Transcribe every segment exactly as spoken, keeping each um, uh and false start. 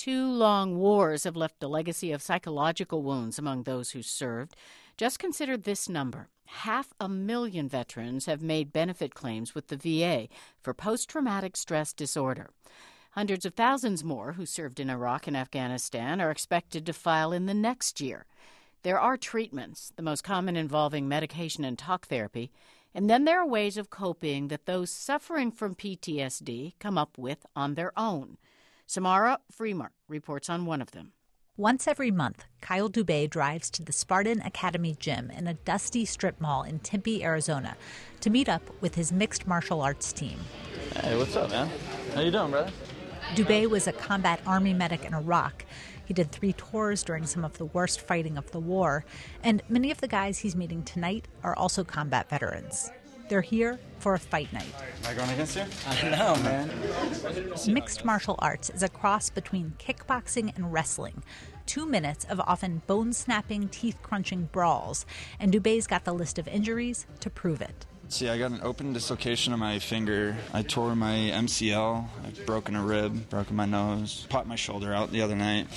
two long wars have left a legacy of psychological wounds among those who served. Just consider this number. Half a million veterans have made benefit claims with the V A for post-traumatic stress disorder. Hundreds of thousands more who served in Iraq and Afghanistan are expected to file in the next year. There are treatments, the most common involving medication and talk therapy, and then there are ways of coping that those suffering from P T S D come up with on their own. Samara Freemark reports on one of them. Once every month, Kyle Dubé drives to the Spartan Academy gym in a dusty strip mall in Tempe, Arizona, to meet up with his mixed martial arts team. Hey, what's up, man? How you doing, brother? Dubé was a combat army medic in Iraq. He did three tours during some of the worst fighting of the war, and many of the guys he's meeting tonight are also combat veterans. They're here for a fight night. Am I going against you? I don't know, man. Mixed martial arts is a cross between kickboxing and wrestling. Two minutes of often bone-snapping, teeth-crunching brawls, and Dubé's got the list of injuries to prove it. See, I got an open dislocation on my finger. I tore my M C L. I've broken a rib, broken my nose, popped my shoulder out the other night.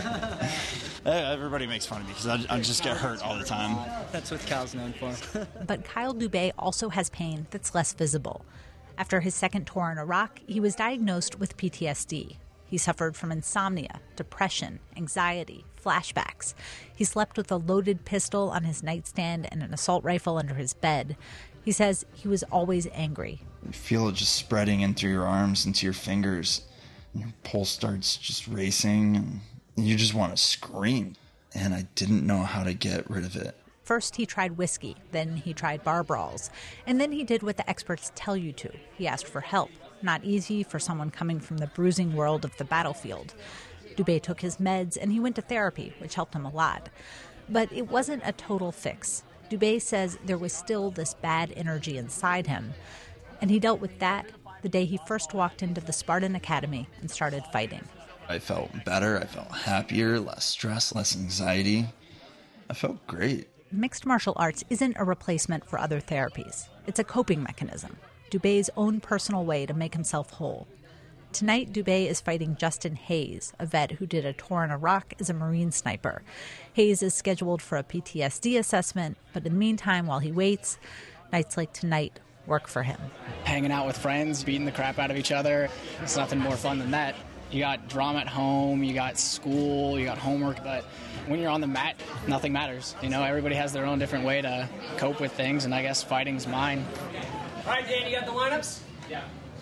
Everybody makes fun of me because I, I just get hurt all the time. That's what Kyle's known for. But Kyle Dubé also has pain that's less visible. After his second tour in Iraq, he was diagnosed with P T S D. He suffered from insomnia, depression, anxiety, flashbacks. He slept with a loaded pistol on his nightstand and an assault rifle under his bed. He says he was always angry. You feel it just spreading in through your arms, into your fingers. And your pulse starts just racing, and you just want to scream. And I didn't know how to get rid of it. First, he tried whiskey. Then he tried bar brawls. And then he did what the experts tell you to. He asked for help. Not easy for someone coming from the bruising world of the battlefield. Dubé took his meds, and he went to therapy, which helped him a lot. But it wasn't a total fix. Dubé says there was still this bad energy inside him, and he dealt with that the day he first walked into the Spartan Academy and started fighting. I felt better, I felt happier, less stress, less anxiety. I felt great. Mixed martial arts isn't a replacement for other therapies. It's a coping mechanism, Dubé's own personal way to make himself whole. Tonight, Dubé is fighting Justin Hayes, a vet who did a tour in Iraq as a Marine sniper. Hayes is scheduled for a P T S D assessment, but in the meantime, while he waits, nights like tonight work for him. Hanging out with friends, beating the crap out of each other. It's nothing more fun than that. You got drama at home, you got school, you got homework, but when you're on the mat, nothing matters. You know, everybody has their own different way to cope with things, and I guess fighting's mine. All right, Dan, you got the lineups? Yeah.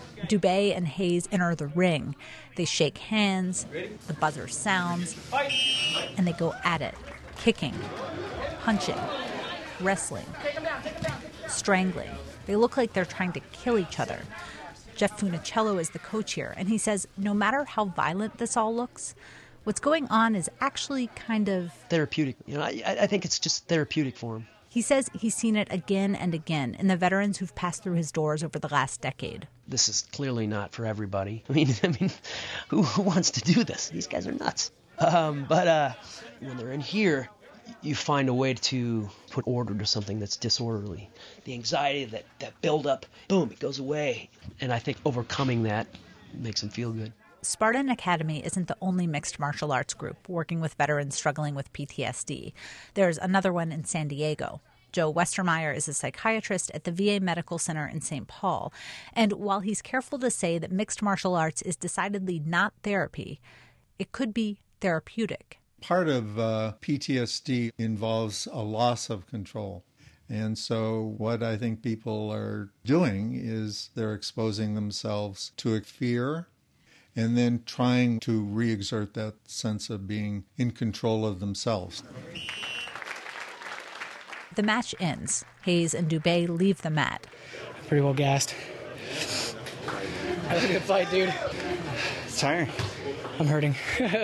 Dubé and Hayes enter the ring. They shake hands, the buzzer sounds, and they go at it, kicking, punching, wrestling, strangling. They look like they're trying to kill each other. Jeff Funicello is the coach here, and he says no matter how violent this all looks, what's going on is actually kind of therapeutic. You know, I, I think it's just therapeutic for him. He says he's seen it again and again in the veterans who've passed through his doors over the last decade. This is clearly not for everybody. I mean, I mean, who, who wants to do this? These guys are nuts. Um, but uh, when they're in here, you find a way to put order to something that's disorderly. The anxiety, that, that buildup, boom, it goes away. And I think overcoming that makes them feel good. Spartan Academy isn't the only mixed martial arts group working with veterans struggling with P T S D. There's another one in San Diego. Joe Westermeyer is a psychiatrist at the V A Medical Center in Saint Paul. And while he's careful to say that mixed martial arts is decidedly not therapy, it could be therapeutic. Part of uh, P T S D involves a loss of control. And so what I think people are doing is they're exposing themselves to a fear and then trying to re-exert that sense of being in control of themselves. The match ends. Hayes and Dubé leave the mat. Pretty well gassed. That was a good fight, dude. It's tiring. I'm hurting.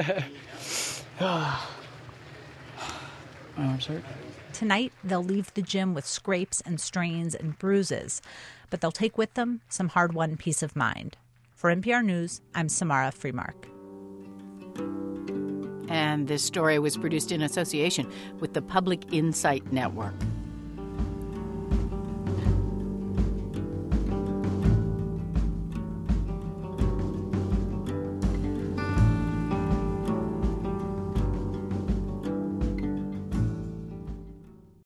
Oh, I'm sorry. Tonight, they'll leave the gym with scrapes and strains and bruises, but they'll take with them some hard-won peace of mind. For N P R News, I'm Samara Freemark. And this story was produced in association with the Public Insight Network.